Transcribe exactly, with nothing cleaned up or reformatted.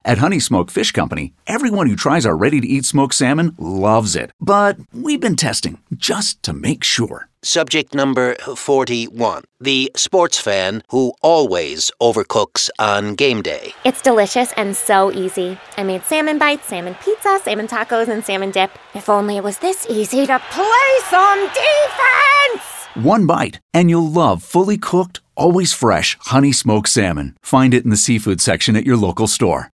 At Honey Smoked Fish Company, everyone who tries our ready-to-eat smoked salmon loves it. But we've been testing, just to make sure. Subject number forty-one. The sports fan who always overcooks on game day. It's delicious and so easy. I made salmon bites, salmon pizza, salmon tacos, and salmon dip. If only it was this easy to play some defense! One bite, and you'll love fully cooked, always fresh Honey Smoked Salmon. Find it in the seafood section at your local store.